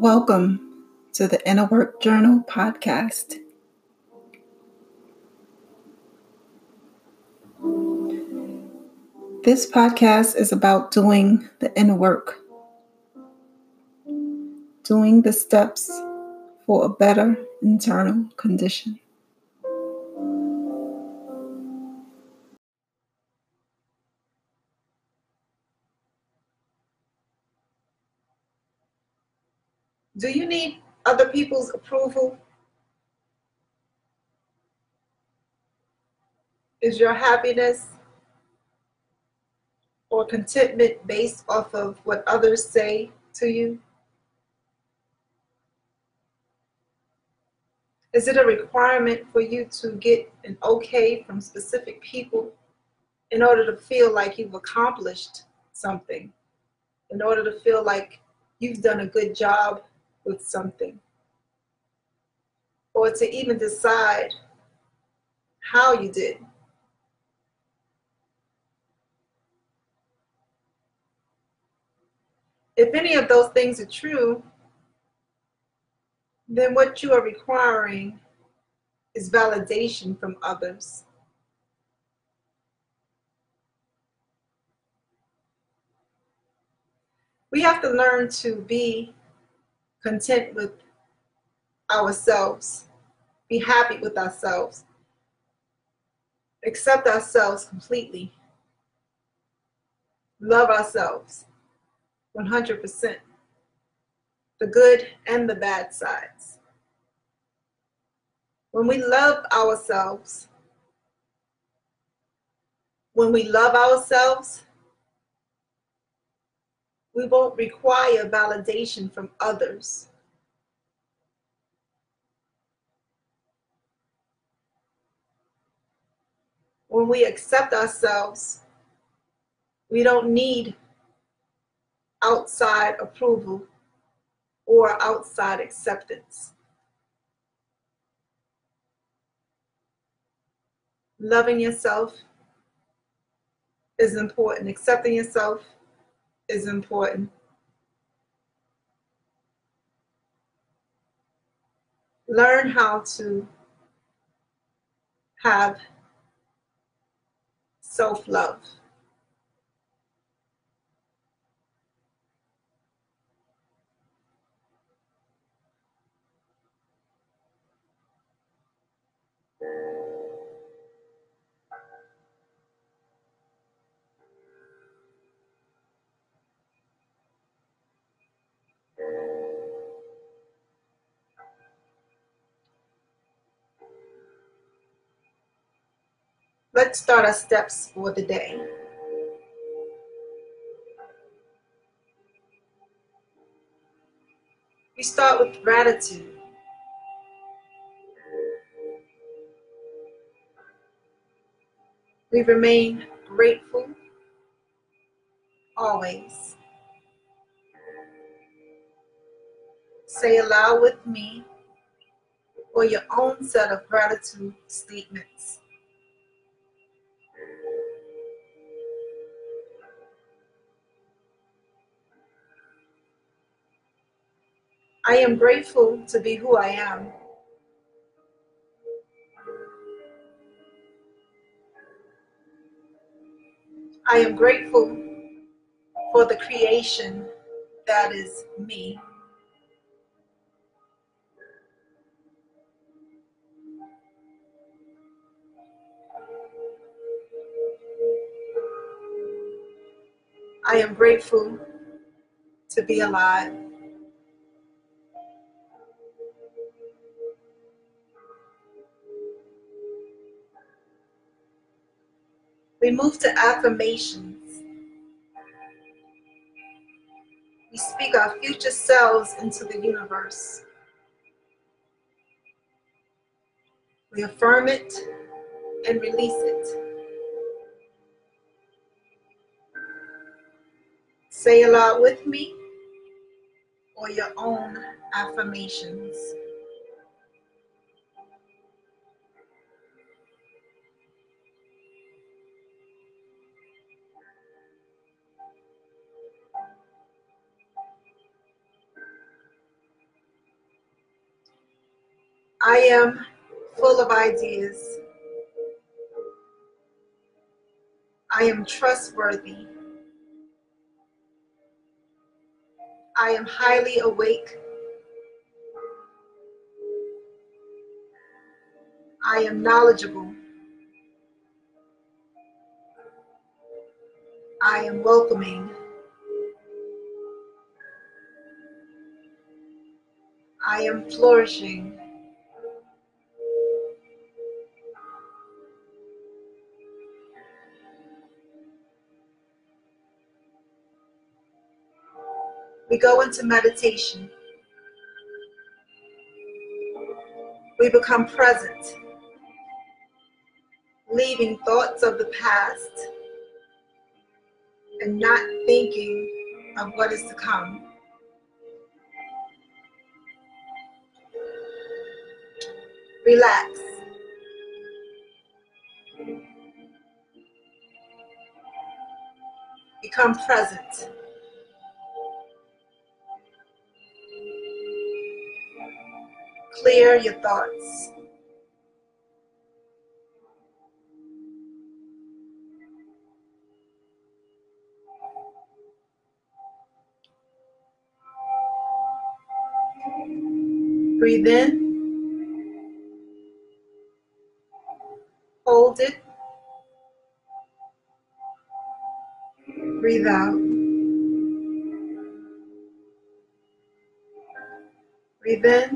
Welcome to the Inner Work Journal podcast. This podcast is about doing the inner work, doing the steps for a better internal condition. Do you need other people's approval? Is your happiness or contentment based off of what others say to you? Is it a requirement for you to get an okay from specific people in order to feel like you've accomplished something, in order to feel like you've done a good job with something, or to even decide how you did? If any of those things are true, then what you are requiring is validation from others. We have to learn to be content with ourselves, be happy with ourselves, accept ourselves completely, love ourselves 100%, the good and the bad sides. When we love ourselves, we won't require validation from others. When we accept ourselves, we don't need outside approval or outside acceptance. Loving yourself is important. Accepting yourself is important. Learn how to have self-love. Let's start our steps for the day. We start with gratitude. We remain grateful always. Say aloud with me or your own set of gratitude statements. I am grateful to be who I am. I am grateful for the creation that is me. I am grateful to be alive. We move to affirmations. We speak our future selves into the universe. We affirm it and release it. Say aloud with me or your own affirmations. I am full of ideas. I am trustworthy. I am highly awake. I am knowledgeable. I am welcoming. I am flourishing. We go into meditation. We become present, leaving thoughts of the past and not thinking of what is to come. Relax. Become present. Clear your thoughts. Breathe in. Hold it. Breathe out. Breathe in.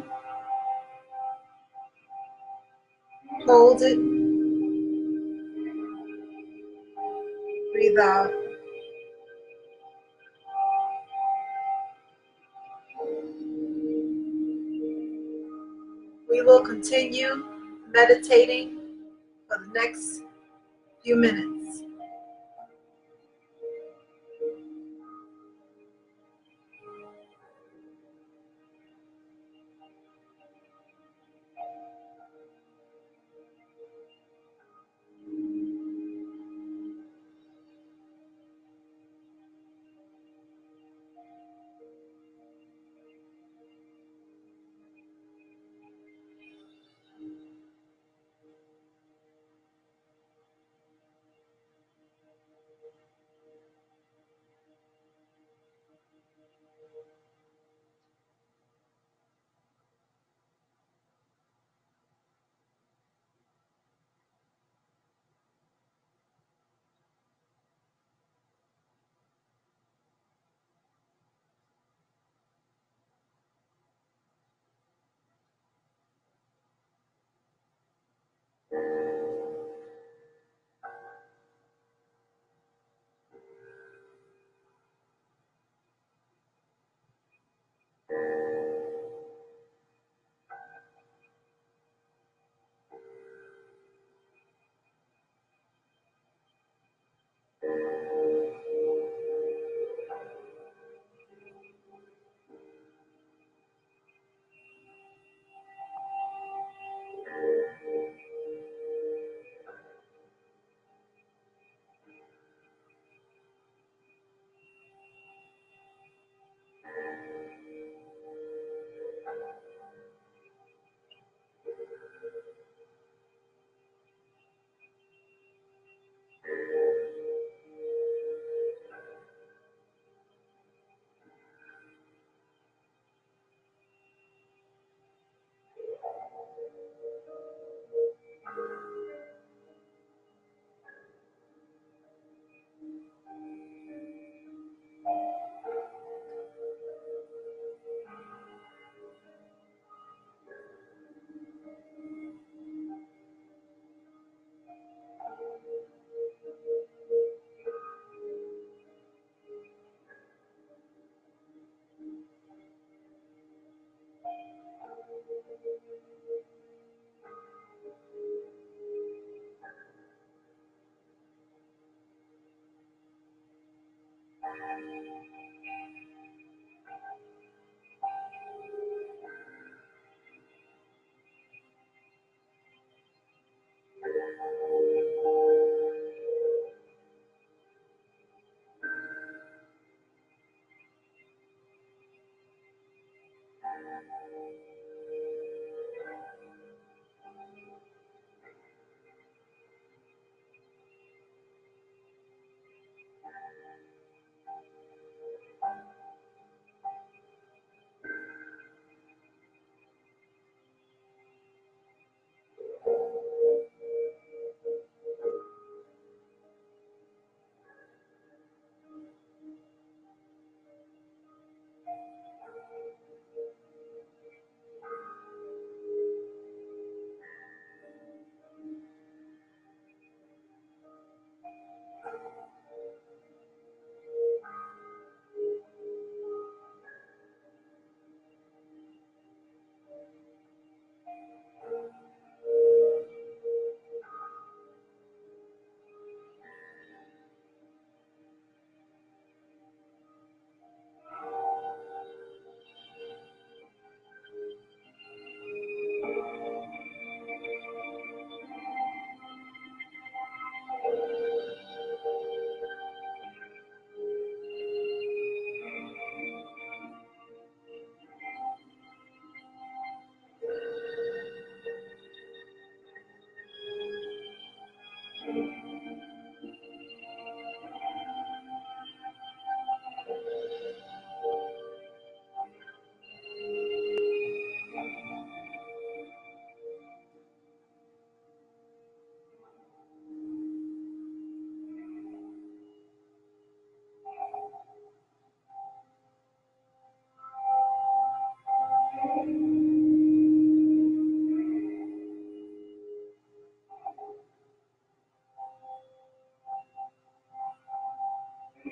Hold it. Breathe out. We will continue meditating for the next few minutes.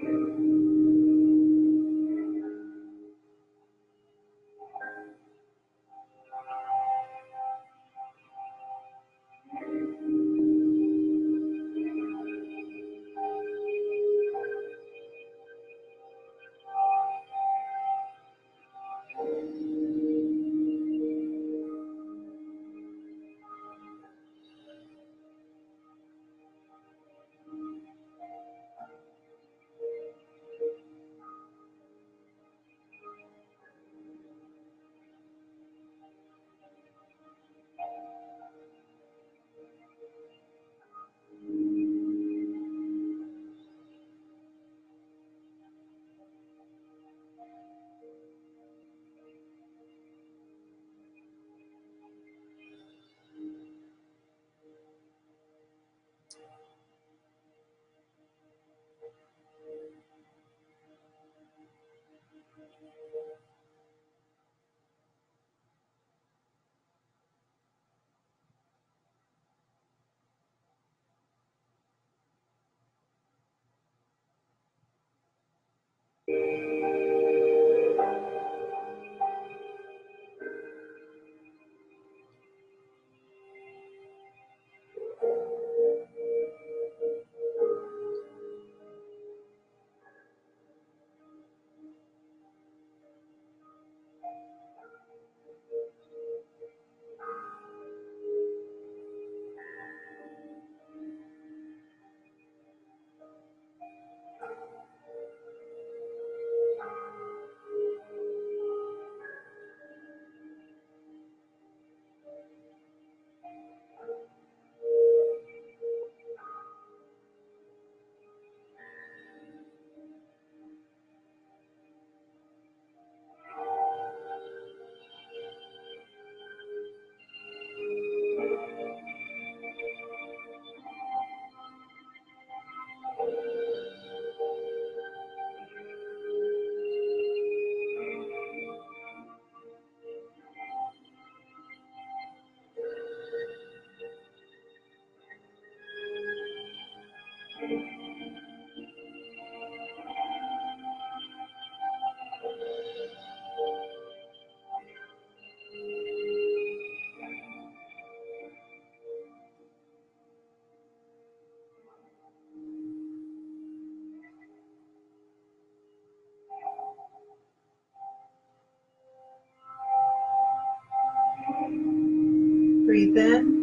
Breathe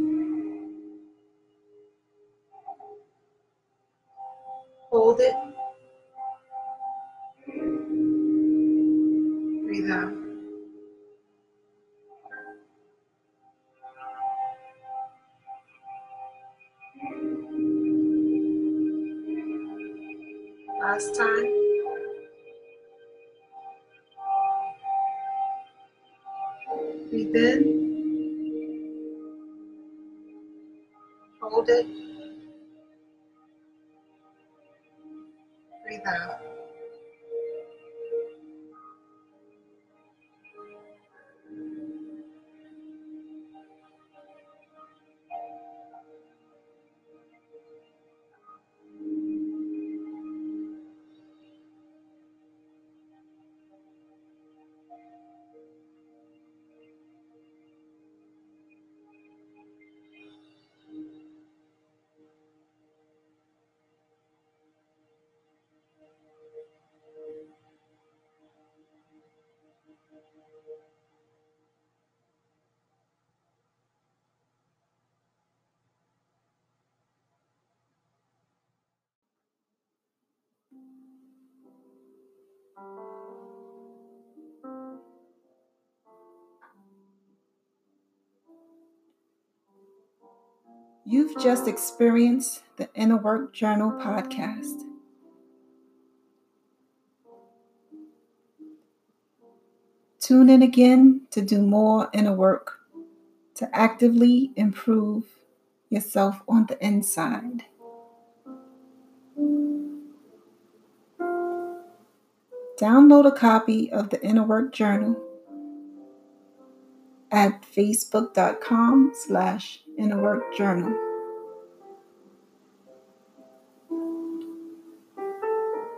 in. Hold it. Breathe out. Last time. Breathe in. Hold it. Breathe out. You've just experienced the Inner Work Journal podcast. Tune in again to do more inner work to actively improve yourself on the inside. Download a copy of the Inner Work Journal at facebook.com/innerworkjournal.